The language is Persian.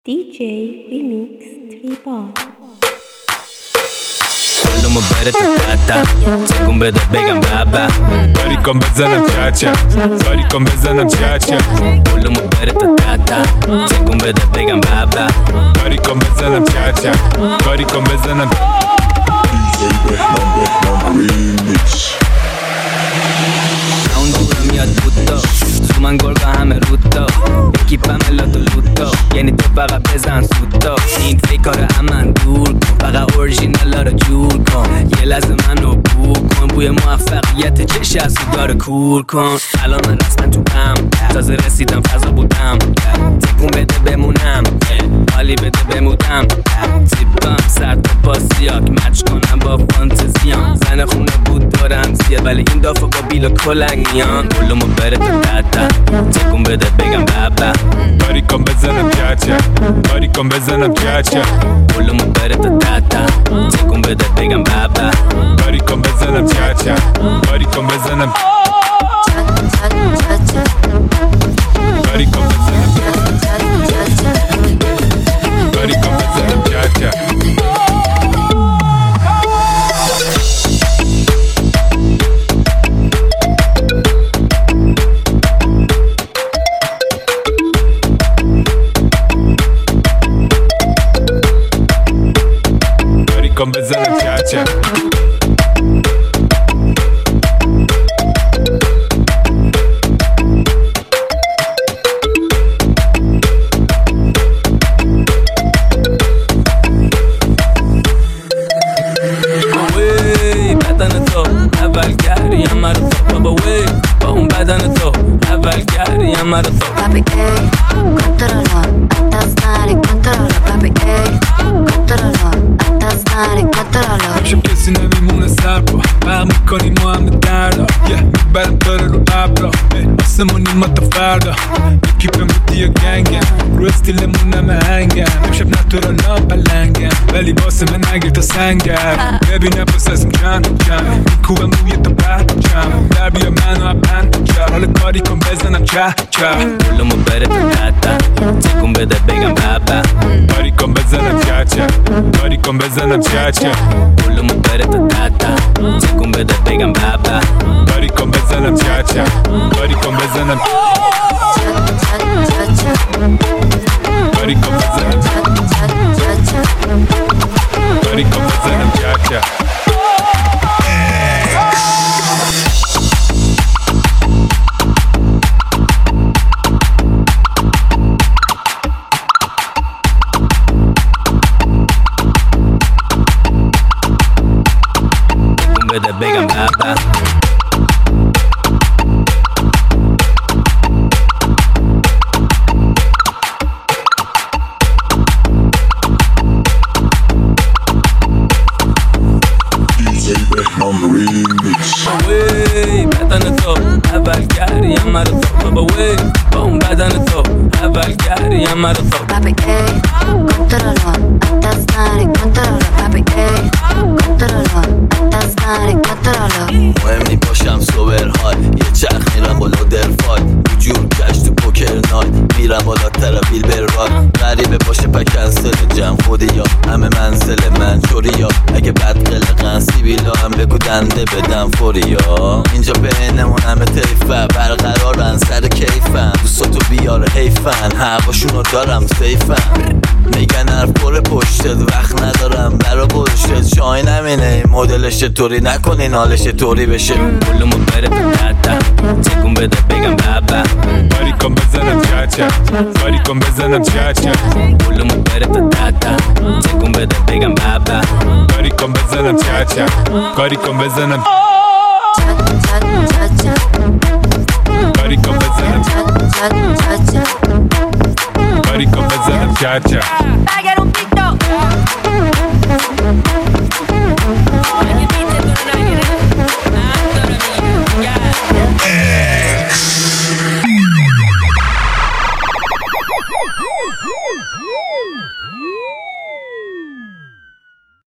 DJ Remix 3 Bar. کلمو بره تا تتا تکون بده بگم بابا کاری کن بزنم چاچا کاری کن بزنم چاچا کلمو بره تا تتا تکون بده بگم بابا کاری کن بزنم چاچا کاری کن بزنم اون دورم میاد بودتا سومن گرگا همه روتا یکی پملا تو لوتا یعنی تو فقط بزن سوتا این فکر امن دور کن فقط اورژینالا رو جور کن یه لحظه منو بو کن بوی موفقیت چش از داره کور کن الان من رسما تو کم تازه رسیدم فضا بودم تکون بده بمونم حالی بده بمودم تیپم سر تا پاسیاک مچ کنم با فانتزیام زن خونه بود دارم زیاد ولی این دافه با بیل و کلنگ میان کلمو بره تا تتا تکون بده بگم بابا کاری کن بزنم چاچا کاری کن بزنم چاچا کلمو بره تا تتا تکون بده بگم بابا کاری کن بزنم چاچا کاری کن بزنم کاری کن بزنم کاری کن بزنم چاچا کن بزنم چاچا بدن تو اول گریم مرا تو بابا وی با اون بدن تو اول گریم مرا تو papi ey, controlo, estás mal y controlo, papi ey, controlo, estás mal y controlo. امشب کسی نمیمونه سر با بر میکنیم ما همه دردا میبرم داره رو ابرا آسمونی ما تا فردا یکی بمودی یا گنگم رو استیلمون همه هنگم امشب نتورا ناپلنگم ولی واسه من نگیر تا سنگم ببینم پس ازم چند میکوبم روی تا پرچم در بیا منو اپن چر حال کاری کن بزنم چه کلمو بره تا تتا تکون بده بگم بابا کاری کن بزنم چاچا کاری کن بزنم چاچا کلمو بره تا تتا تکون بده بگم بابا کاری کن بزنم چاچا کاری کن بزنم کاری کن بزنم کاری کن بزنم چاچا بده بگم بابا وی بدن تو اول گریم مرا تو بابا وی با اون بدن تو اول گریم مرا تو Papi ey, controlo, estás mal y controlo, papi ey, controlo, estás mal y controlo. مهم نی باشم سوبر های یه چرخ میرم بالا درفای جور کش تو پوکر نایت میرم بالا ترابیل برای غریبه باشه پکنسل جمع خودی یا همه منزل من چوری یا اگه بد قلقن سیبیلا هم بگو دنده بدم فوری یا اینجا بینمون همه تیفه برقرارن سر کیفن دوستاتو بیاره حیفن هواشونو دارم سیفن میگن حرف پر پشتت وقت ندارم برا پشتت شای نمینه مدلش طوری نکنین حالش طوری بشه کلمو بره تا تتا تکون بده بگم بابا کاری کن بزنم چاچا کاری کن بزنم چاچا کلمو بره تا تتا تکون بده بگم بابا کاری کن بزنم چاچا کاری کن بزنم کاری کن بزنم کاری کن بزنم چاچا